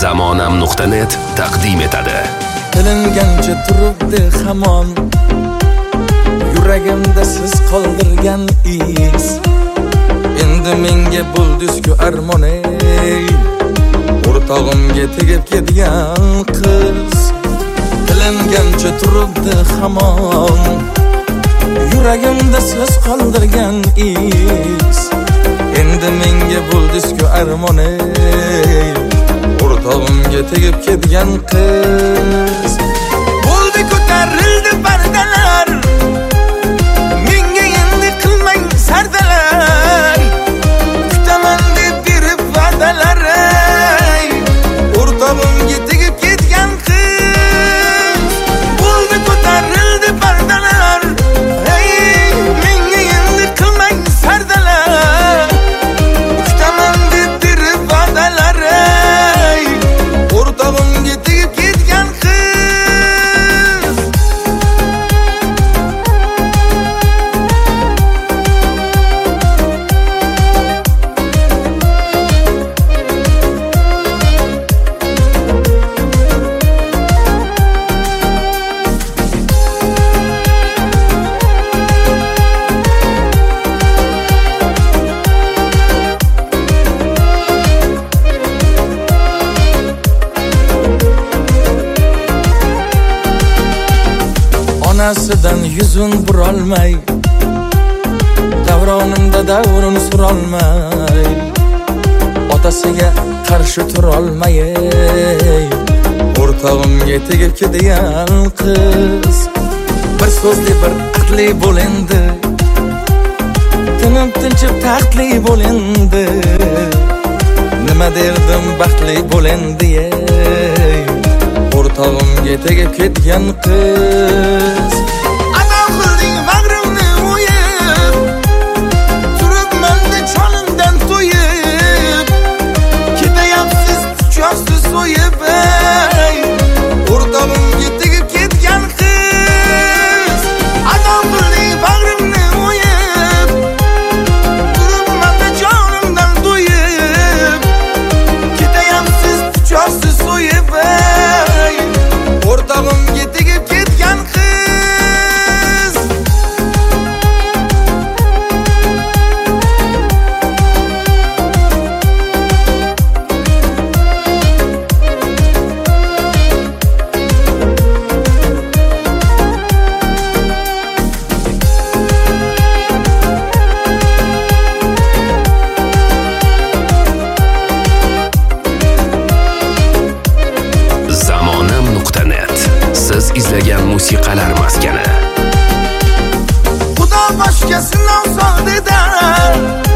Zamonam.net taqdim etadi. Tilingancha turibdi hamon, yuragimda siz qoldirgan iz. Endi menga buldizku armon ey, o'rtog'imga tegib ketgan qiz. Tilingancha turibdi hamon, yuragimda siz qoldirgan iz. Endi menga buldizku armon ey, o'rtog'imga tegib ketgan qiz. Bo'ldi ko'tarildi bardalar, menga endi qilmang sardalar. Kutaman deb berib va'dalar ey, o'rtog'imga tegib ketgan qiz. Bo'ldi ko'tarildi bardalar, ey menga endi qilmang sardalar. Kutaman deb berib va'dalar ey, o'rtog'imga tegib ketgan qiz. Onasidan yuzun burolmay, davronimda davrin surolmay, otasiga qarshi turolmay, o'rtog'imga tegib ketgan qiz. Bir so'zli bir aqli bo'l endi, tinib tinchib taxtli bo'l endi. Nima derdim baxtli bo'l endi, o'rtog'imga tegib ketgan qiz. Adam qilding bag'rimni o'yib, turibman-da cholimdan to'yib. Ketayapsiz kuchasiz so'yib ey, o'rtog'imga tegib ketgan qiz. Adam qilding bag'rimni o'yib, turibman-da cholimdan to'yib. Ketayapsiz kuchasiz so'yib ey, o'rtog'imga tegib ketgan qiz. Zamonam.net siz izlagan musiqalar maskani. Xudo boshqasini olsa dedi.